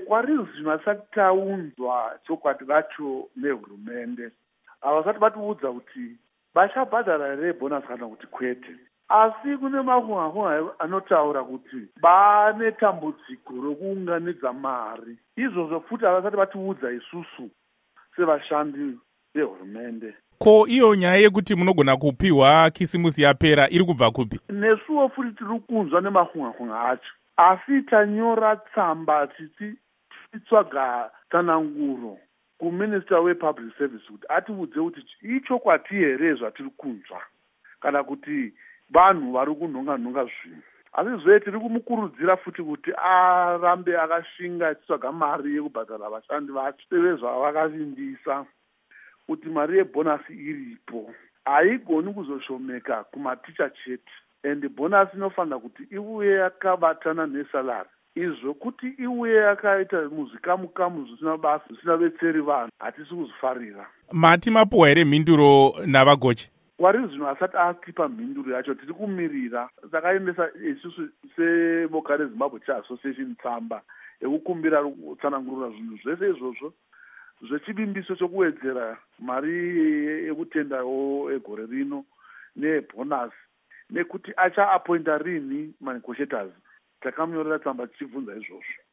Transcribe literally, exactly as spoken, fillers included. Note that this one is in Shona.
kwari zvino asati taunzwa chokwadi vacho nehurumende. Havasati vatiudza kuti vachabhadhara here bhonasi kana kuti kwete. Asi kune mafunga anotaura kuti bane tambudziko rokuunganidza mari. Izvozvo futi havasati vatiudza isusu sevashandi vehurumende. Ko iyo nyaya yekuti munogona kupiwa kisimusi yapera iri kubva kupi? Nesuwo futi tiri kunzwa nemafunga acho. Asi tanyora tsamba tichitsvaga tsananguro kuminister wepublic service kuti atiudze kuti ichokwadi here zvatiri kunzwa kana kuti vanhu vari kunhonga-nhonga zvinhu. Asi zve tiri kumukurudzira futi kuti arambe akashinga achitsvaga mari yekubhadhara vashandi vacho sevezvavakavimbisa kuti mari yebhonasi iripo. Haigoni kuzoshomeka kumaticha chete. And bonus inofanira kuti iuye yakabatana nesalari. Izvo kuti iuye yakaita muzvikamu-kamu zvisina basa zvisingabetseri vanhu hatisi kuzifarira. Mati mapuwa here mhinduro navagoche? Kwari zvino asati atipa mhinduro yacho tiri kumirira. Takaendesa isusu seboka reZimbabwe Chair Association tsamba yekukumbira kutsanangurira zvinhu zvese izvozvo zvechivimbiso chokuwedzera mari yekutendawo egore rino nebhonasi nekuti acha appointa rini manegotiators. Takamunyorera tsamba tichibvunza izvozvo.